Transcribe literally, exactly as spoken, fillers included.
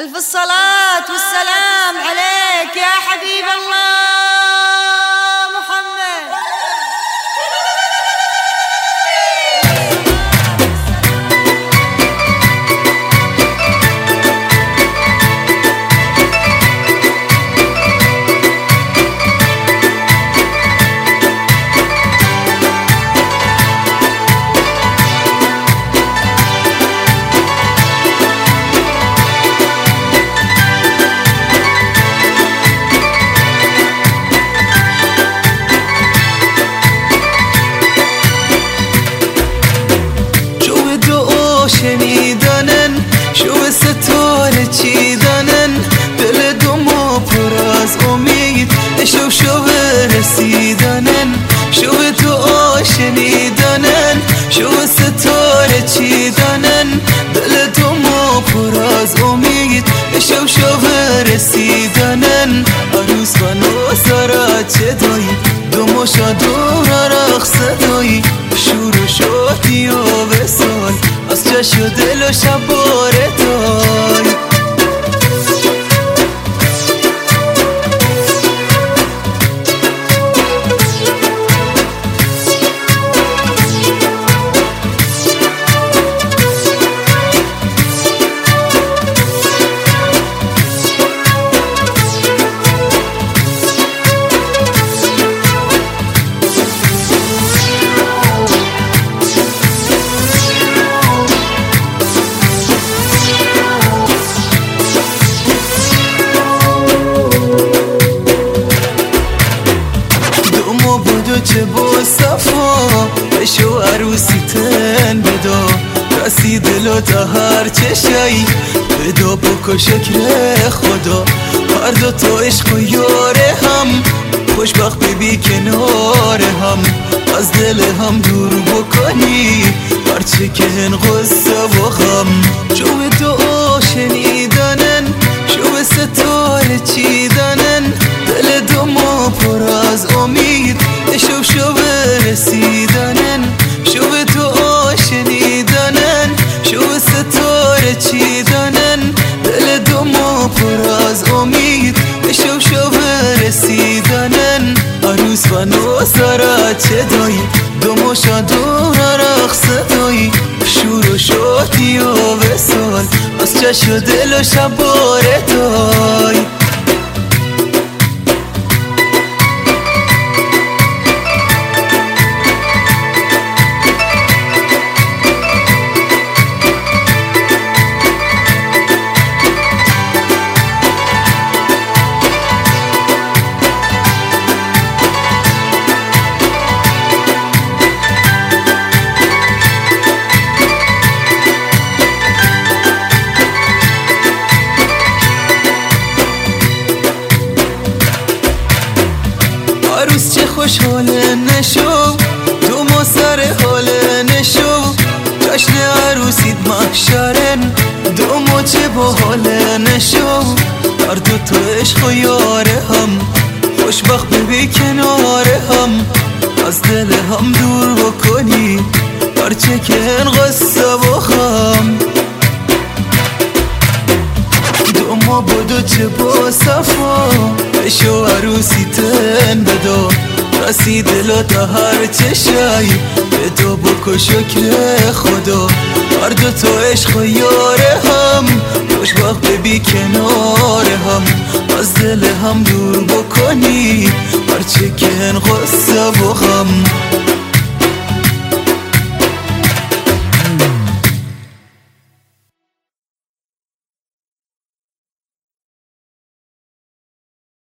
ألف الصلاة والسلام عليك يا حبيب الله محمد. شنیدنن شو ستاره چیدنن دل دومو پر از امید شو شو رسیدنن شو تو شنیدنن شو ستاره چیدنن دل دومو پر از امید شو شو رسیدنن عروس خانو سارا چه دایی دومو شادو رقص دایی شور و شادی و وصال از چشم و دل و شب باره دای چه با صفا بشو عروسی تن بدا رسی دلو تا هر چشایی بدا بکن شکر خدا هر دو تا عشق و یاره هم خوشبخت ببی کنار هم از دل هم دور بکنی هرچه که هن غصه و غم شو تو شنیدنن شو ستاره چیدنن دل دو ما پر از امید شو شو رسیدنن شو تو شنیدنن شو ستاره چیدنن دل دو ما پر از امید شو شو رسیدنن عروس خانو سارا چه دایی دومو شادو رقص دایی شور و شادی و وصال از چشم و دل و شب باره دای عروس چه خوشحال نشو تو ما سر حال نشو جشن عروسیت محشرن دو ما چه با حال نشو هر دو تا عشق و یاره هم خوشبخت ببی کنار هم از دل هم دور بکنی هرچه که هن غصه و غم دو ما بودو چه با صفا بشو عروسی تن بدا رسی دل تا هر چشایی بدا بکن شکر خدا هر دو تا عشق و یاره هم خوشبخت ببی کنار هم از دل هم دور بکنی هرچه که هن غصه و غم